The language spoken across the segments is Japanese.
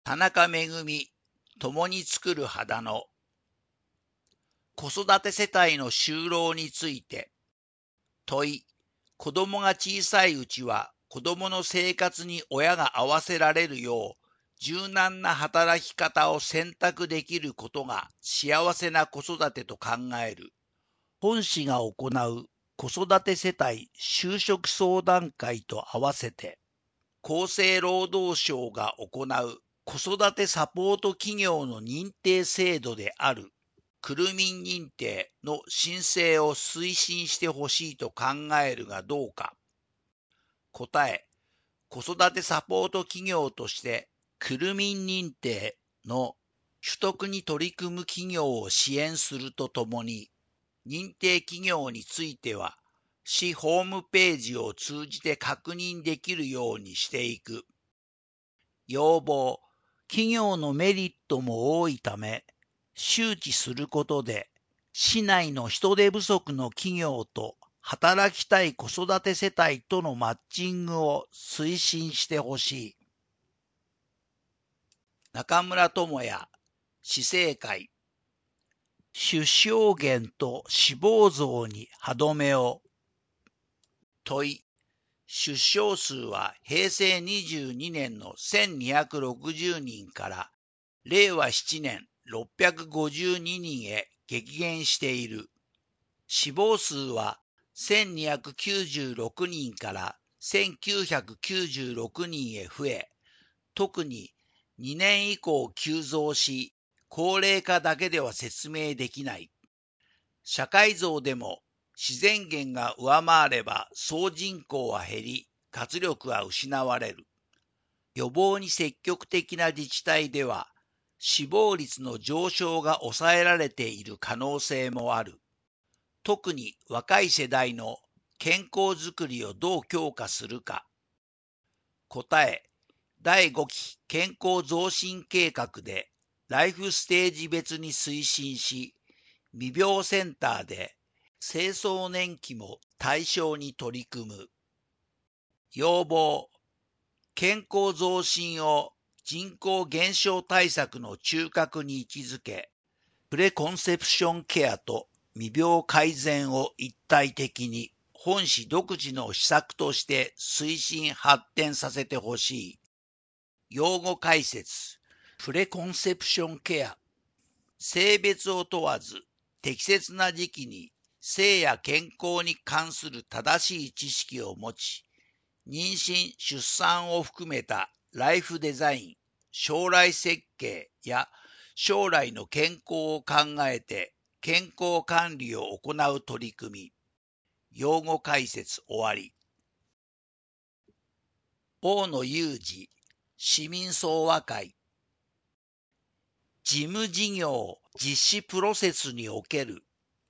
田中めぐみ、共に作る秦野。子育て世帯の就労について。問い。子供が小さいうちは子供の生活に親が合わせられるよう、柔軟な働き方を選択できることが幸せな子育てと考える。本市が行う子育て世帯就職相談会と合わせて、厚生労働省が行う子育てサポート企業の認定制度であるくるみん認定の申請を推進してほしいと考えるがどうか。答え、子育てサポート企業としてくるみん認定の取得に取り組む企業を支援するとともに、認定企業については市ホームページを通じて確認できるようにしていく。要望、企業のメリットも多いため、周知することで、市内の人手不足の企業と働きたい子育て世帯とのマッチングを推進してほしい。中村智也、市政会。出生源と死亡増に歯止めを。問い。出生数は平成22年の1260人から令和7年652人へ激減している。死亡数は1296人から1996人へ増え、特に2年以降急増し、高齢化だけでは説明できない。社会増でも自然源が上回れば総人口は減り、活力は失われる。予防に積極的な自治体では、死亡率の上昇が抑えられている可能性もある。特に若い世代の健康づくりをどう強化するか。答え、第5期健康増進計画でライフステージ別に推進し、未病センターで青壮年期も対象に取り組む。要望、健康増進を人口減少対策の中核に位置づけ、プレコンセプションケアと未病改善を一体的に本市独自の施策として推進発展させてほしい。用語解説、プレコンセプションケア、性別を問わず適切な時期に性や健康に関する正しい知識を持ち、妊娠・出産を含めたライフデザイン、将来設計や将来の健康を考えて健康管理を行う取り組み。用語解説終わり。大野裕二、市民総和会。事務事業実施プロセスにおける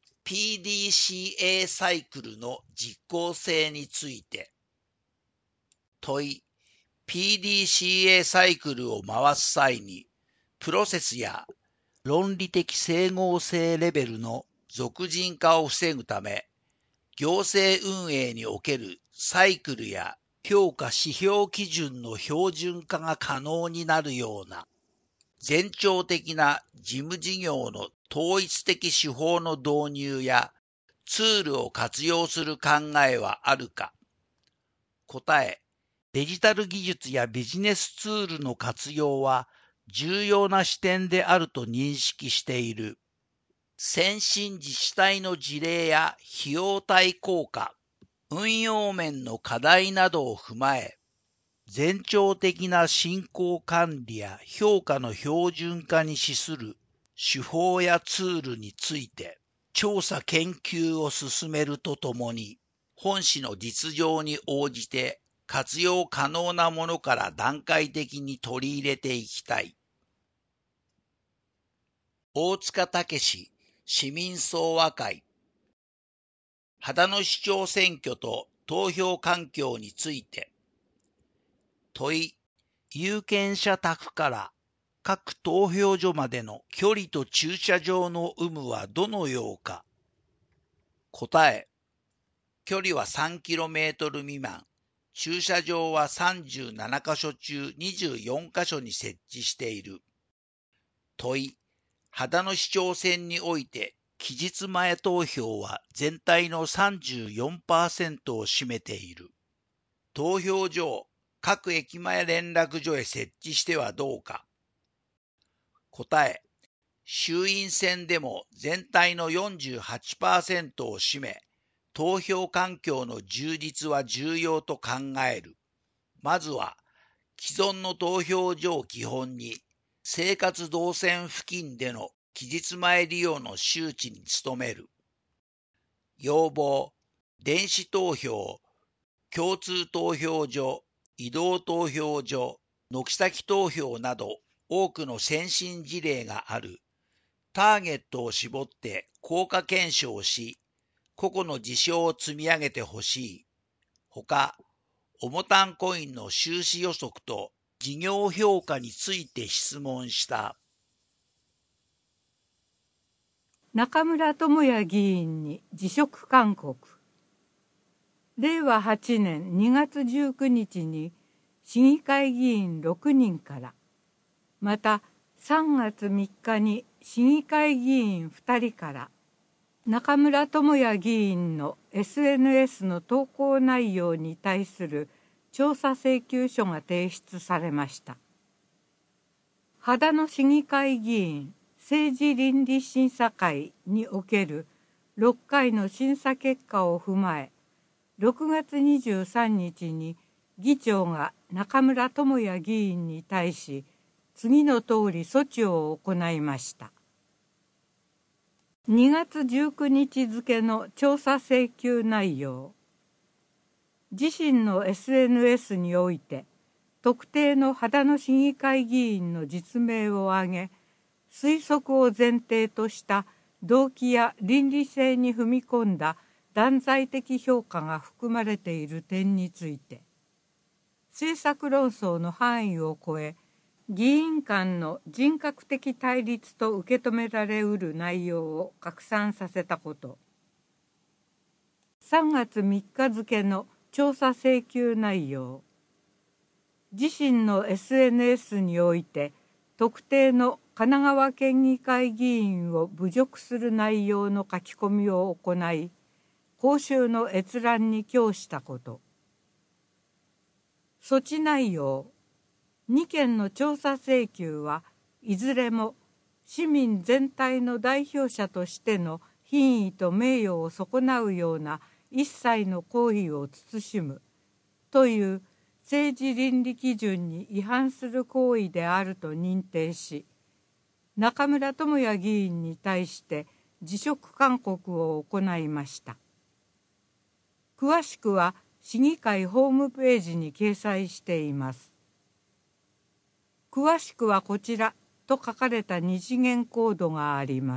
PDCA サイクルの実効性について。問い。PDCA サイクルを回す際に、プロセスや論理的整合性レベルの俗人化を防ぐため、行政運営におけるサイクルや評価指標基準の標準化が可能になるような、前兆的な事務事業の統一的手法の導入やツールを活用する考えはあるか。答え、デジタル技術やビジネスツールの活用は重要な視点であると認識している。先進自治体の事例や費用対効果、運用面の課題などを踏まえ、前兆的な進行管理や評価の標準化に資する手法やツールについて調査研究を進めるとともに、本市の実情に応じて活用可能なものから段階的に取り入れていきたい。大塚武史、市民総和会。秦野市長選挙と投票環境について。問い。有権者宅から各投票所までの距離と駐車場の有無はどのようか。答え。距離は 3km 未満、 駐車場は37カ所中24カ所に設置している。問い、秦野市長選において、期日前投票は全体の 34% を占めている。投票所を各駅前連絡所へ設置してはどうか。答え、衆院選でも全体の 48% を占め、投票環境の充実は重要と考える。まずは、既存の投票所を基本に、生活動線付近での期日前利用の周知に努める。要望、電子投票、共通投票所、移動投票所、軒先投票など多くの先進事例がある。ターゲットを絞って効果検証し、個々の事象を積み上げてほしい。ほか、オモタンコインの収支予測と事業評価について質問した。 中村智也議員に辞職勧告。令和8年2月19日に市議会議員6人から、また3月3日に市議会議員2人から、中村智也議員の SNS の投稿内容に対する調査請求書が提出されました。秦野市議会議員政治倫理審査会における6回の審査結果を踏まえ、6月23日に議長が中村智也議員に対し、次の通り措置を行いました。2月19日付の調査請求内容。自身の SNS において、特定の秦野市議会議員の実名を挙げ、推測を前提とした動機や倫理性に踏み込んだ断罪的評価が含まれている点について、政策論争の範囲を超え、議員間の人格的対立と受け止められうる内容を拡散させたこと。3月3日付の調査請求内容。自身の SNS において、特定の神奈川県議会議員を侮辱する内容の書き込みを行い、公衆の閲覧に供したこと。措置内容。2件の調査請求はいずれも市民全体の代表者としての品位と名誉を損なうような一切の行為を慎むという政治倫理基準に違反する行為であると認定し、中村智也議員に対して辞職勧告を行いました。詳しくは市議会ホームページに掲載しています。詳しくはこちらと書かれた2次元コードがあります。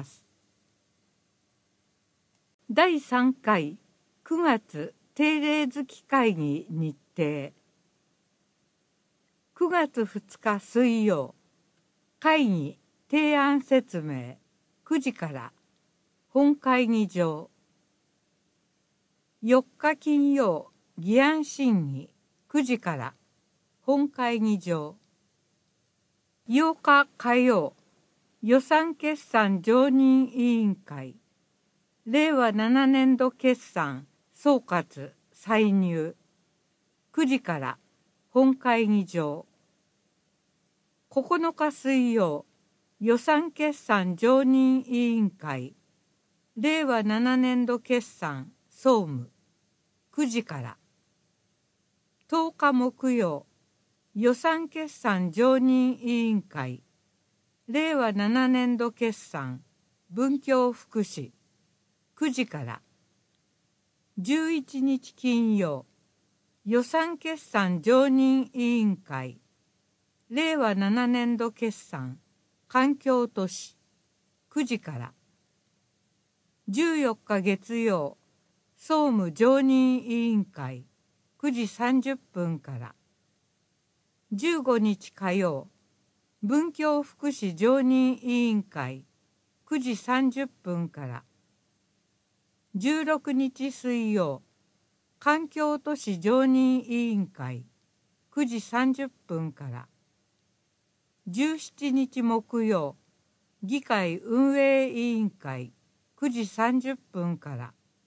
第3回9月定例月会議日程。9月2日水曜、会議提案説明9時から本会議場。4日金曜、議案審議9時から本会議場。8日火曜、予算決算常任委員会、令和7年度決算総括歳入、9時から本会議場。9日水曜、予算決算常任委員会、令和7年度決算総務、9時から。10日木曜、予算決算常任委員会、令和7年度決算文教福祉、9時から。11日金曜、予算決算常任委員会、令和7年度決算環境都市、9時から。14日月曜、総務常任委員会、9時30分から。15日火曜、文教福祉常任委員会、9時30分から。16日水曜、 環境都市常任委員会9時30分から。17日木曜、議会運営委員会9時30分から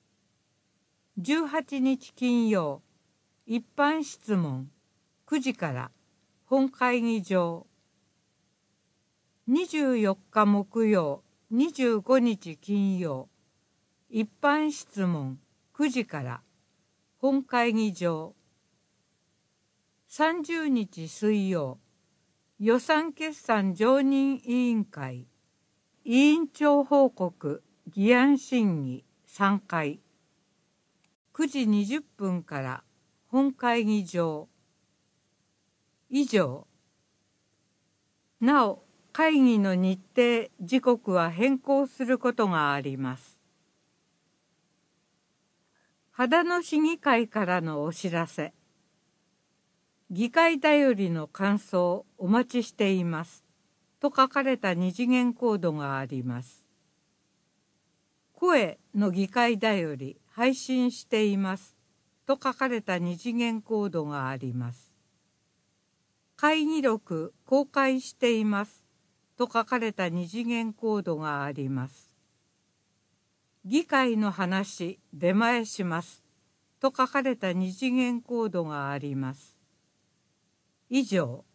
。18日金曜、一般質問9時から本会議場。24日木曜、25日金曜、一般質問9時から本会議場。30日水曜、予算決算常任委員会委員長報告議案審議3回9時20分から本会議場。以上。なお、会議の日程時刻は変更することがあります。秦野市議会からのお知らせ。議会だよりの感想お待ちしていますと書かれた二次元コードがあります。声の議会だより配信していますと書かれた二次元コードがあります。会議録公開していますと書かれた二次元コードがあります。議会の話出前しますと書かれた二次元コードがあります。以上。